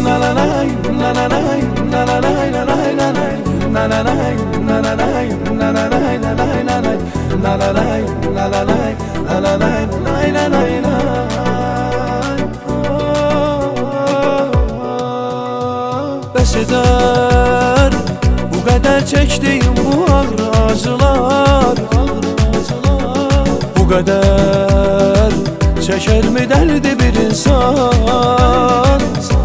Bəs edər bu qədər çəkdiyim bu ağır acılar, bu qədər çəkərmi dərdi bir insan?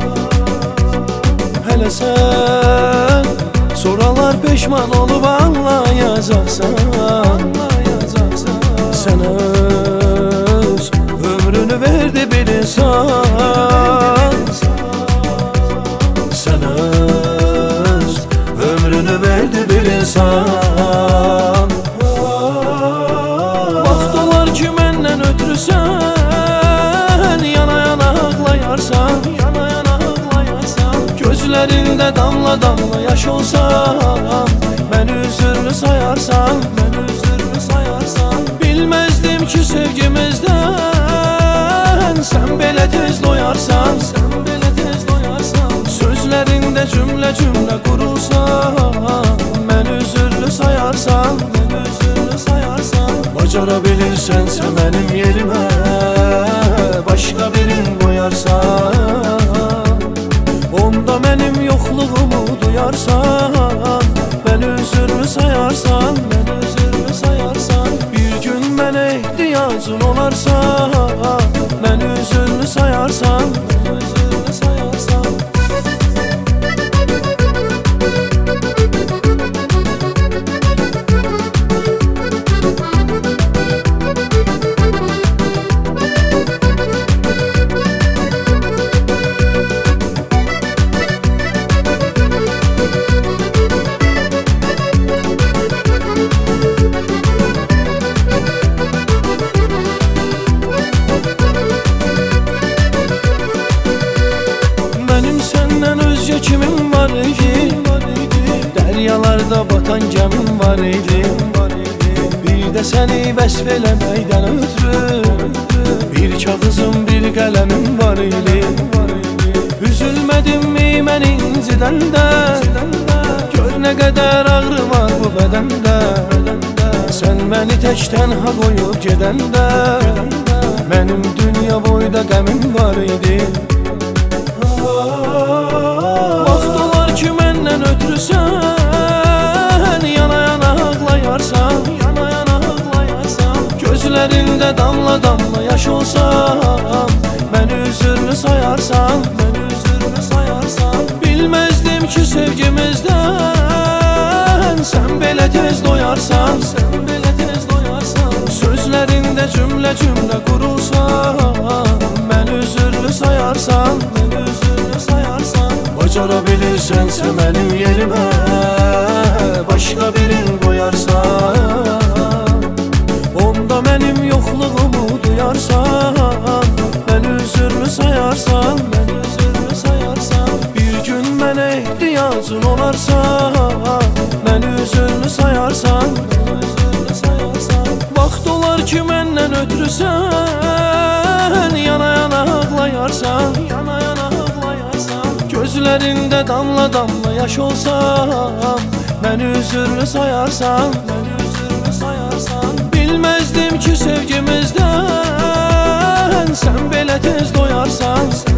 Hələ sən soralar peşman olub anlayacaqsan. Sən öz ömrünü verdi bir insan. Sən öz ömrünü verdi bir insan. Vaxt olar ki məndən ötürü sən yana-yana ağlayarsan, gözlərində damla-damla yaş olsan, məni üzürlü sayarsan, bilməzdim ki sevgimizdən sən belə tez doyarsan, sözlərində cümlə-cümlə qurulsan, məni üzürlü sayarsan, bacara bilirsənsə mənim yerimə başqa birin qoyarsan, onda mənim yoxluğumu duyarsan, məni üzürlü sayarsan, bir gün mənə ehtiyacın olarsa, məni üzürlü sayarsan. Kimim var idi, dəryalarda batan gəmim var idi, bir də səni vəsf eləməkdən ötürü bir kağızım, bir qələmim var idi. Üzülmədimmi mən incidəndə, gör nə qədər ağrı var bu bədəndə, sən məni tək tənha qoyub gedəndə, mənim dünya boyda qəmim var idi. Vaxt olar ki məndən ötürü sən yana-yana ağlayarsan, gözlərində damla-damla yaş olsan, məni üzürlü sayarsan, bilməzdim ki sevgimizdən sən belə tez doyarsan, sözlərində cümlə-cümlə qurulsan, məni üzürlü sayarsan, bacara bilirsənsə mənim yerimə başqa birin qoyarsan, onda mənim yoxluğumu duyarsan, məni üzürlü sayarsan, bir gün mənə ehtiyacın olarsa, məni üzürlü sayarsan. Vaxt olar ki məndən ötürü sən yana-yana ağlayarsan, gözlərində damla-damla yaş olsan, məni üzürlü sayarsan, bilməzdim ki sevgimizdən sən belə tez doyarsan.